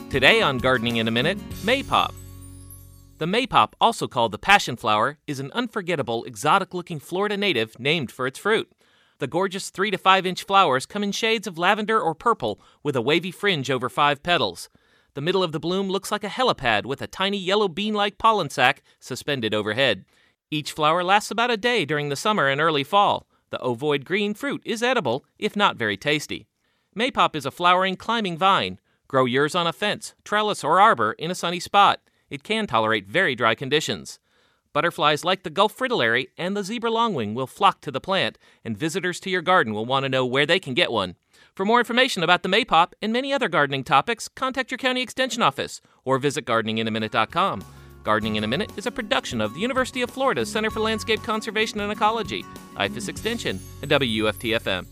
Today on Gardening in a Minute, maypop. The maypop, also called the passion flower, is an unforgettable, exotic-looking Florida native named for its fruit. The gorgeous 3 to 5 inch flowers come in shades of lavender or purple with a wavy fringe over 5 petals. The middle of the bloom looks like a helipad with a tiny yellow bean-like pollen sac suspended overhead. Each flower lasts about a day during the summer and early fall. The ovoid green fruit is edible, if not very tasty. Maypop is a flowering climbing vine. Grow yours on a fence, trellis, or arbor in a sunny spot. It can tolerate very dry conditions. Butterflies like the Gulf fritillary and the zebra longwing will flock to the plant, and visitors to your garden will want to know where they can get one. For more information about the maypop and many other gardening topics, contact your county extension office or visit gardeninginAminute.com. Gardening in a Minute is a production of the University of Florida's Center for Landscape Conservation and Ecology, IFAS Extension, and WUFT-FM.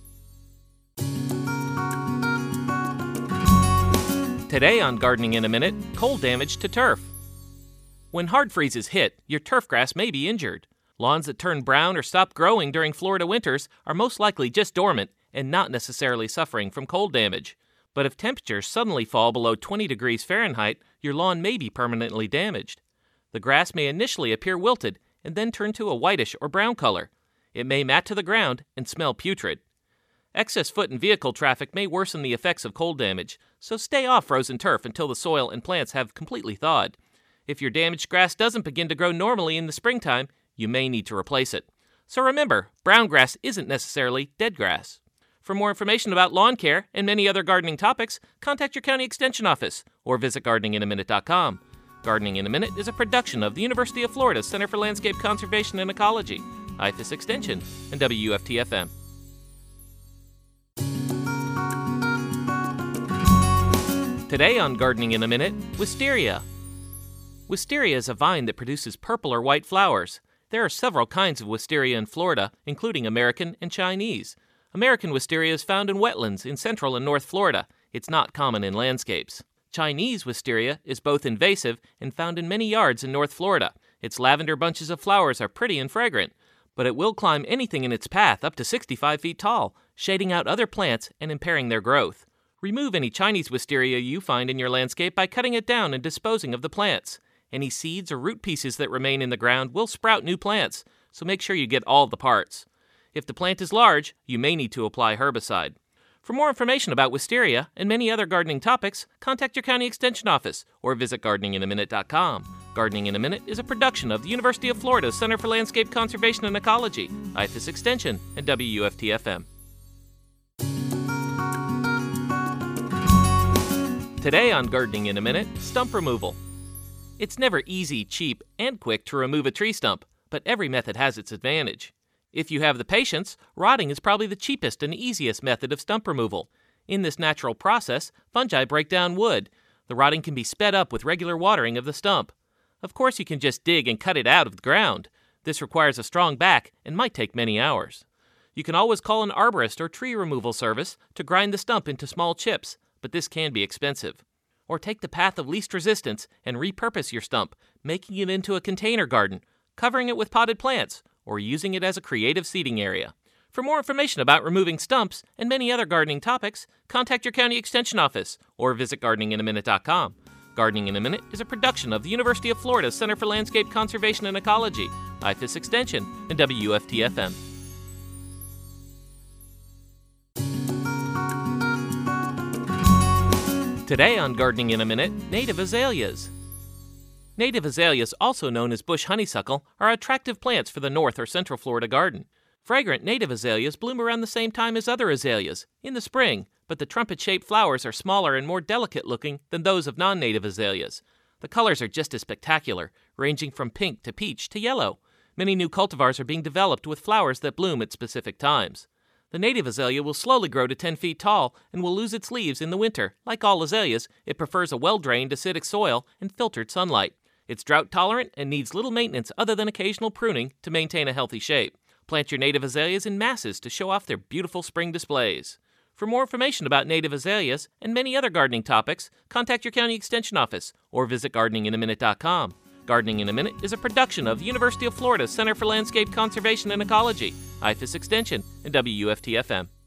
Today on Gardening in a Minute, cold damage to turf. When hard freezes hit, your turf grass may be injured. Lawns that turn brown or stop growing during Florida winters are most likely just dormant and not necessarily suffering from cold damage. But if temperatures suddenly fall below 20 degrees Fahrenheit, your lawn may be permanently damaged. The grass may initially appear wilted and then turn to a whitish or brown color. It may mat to the ground and smell putrid. Excess foot and vehicle traffic may worsen the effects of cold damage, so stay off frozen turf until the soil and plants have completely thawed. If your damaged grass doesn't begin to grow normally in the springtime, you may need to replace it. So remember, brown grass isn't necessarily dead grass. For more information about lawn care and many other gardening topics, contact your county extension office or visit gardeninginAminute.com. Gardening in a Minute is a production of the University of Florida's Center for Landscape Conservation and Ecology, IFAS Extension, and WUFT-FM. Today on Gardening in a Minute, wisteria. Wisteria is a vine that produces purple or white flowers. There are several kinds of wisteria in Florida, including American and Chinese. American wisteria is found in wetlands in central and north Florida. It's not common in landscapes. Chinese wisteria is both invasive and found in many yards in North Florida. Its lavender bunches of flowers are pretty and fragrant, but it will climb anything in its path up to 65 feet tall, shading out other plants and impairing their growth. Remove any Chinese wisteria you find in your landscape by cutting it down and disposing of the plants. Any seeds or root pieces that remain in the ground will sprout new plants, so make sure you get all the parts. If the plant is large, you may need to apply herbicide. For more information about wisteria and many other gardening topics, contact your county extension office or visit gardeninginAminute.com. Gardening in a Minute is a production of the University of Florida's Center for Landscape Conservation and Ecology, IFAS Extension, and WUFT-FM. Today on Gardening in a Minute, stump removal. It's never easy, cheap, and quick to remove a tree stump, but every method has its advantage. If you have the patience, rotting is probably the cheapest and easiest method of stump removal. In this natural process, fungi break down wood. The rotting can be sped up with regular watering of the stump. Of course, you can just dig and cut it out of the ground. This requires a strong back and might take many hours. You can always call an arborist or tree removal service to grind the stump into small chips, but this can be expensive. Or take the path of least resistance and repurpose your stump, making it into a container garden, covering it with potted plants, or using it as a creative seating area. For more information about removing stumps and many other gardening topics, contact your county extension office or visit gardeninginAminute.com. Gardening in a Minute is a production of the University of Florida's Center for Landscape Conservation and Ecology, IFAS Extension, and WUFT-FM. Today on Gardening in a Minute, native azaleas. Native azaleas, also known as bush honeysuckle, are attractive plants for the North or Central Florida garden. Fragrant native azaleas bloom around the same time as other azaleas, in the spring, but the trumpet-shaped flowers are smaller and more delicate-looking than those of non-native azaleas. The colors are just as spectacular, ranging from pink to peach to yellow. Many new cultivars are being developed with flowers that bloom at specific times. The native azalea will slowly grow to 10 feet tall and will lose its leaves in the winter. Like all azaleas, it prefers a well-drained, acidic soil and filtered sunlight. It's drought-tolerant and needs little maintenance other than occasional pruning to maintain a healthy shape. Plant your native azaleas in masses to show off their beautiful spring displays. For more information about native azaleas and many other gardening topics, contact your county extension office or visit gardeninginAminute.com. Gardening in a Minute is a production of the University of Florida's Center for Landscape Conservation and Ecology, IFAS Extension, and WUFT-FM.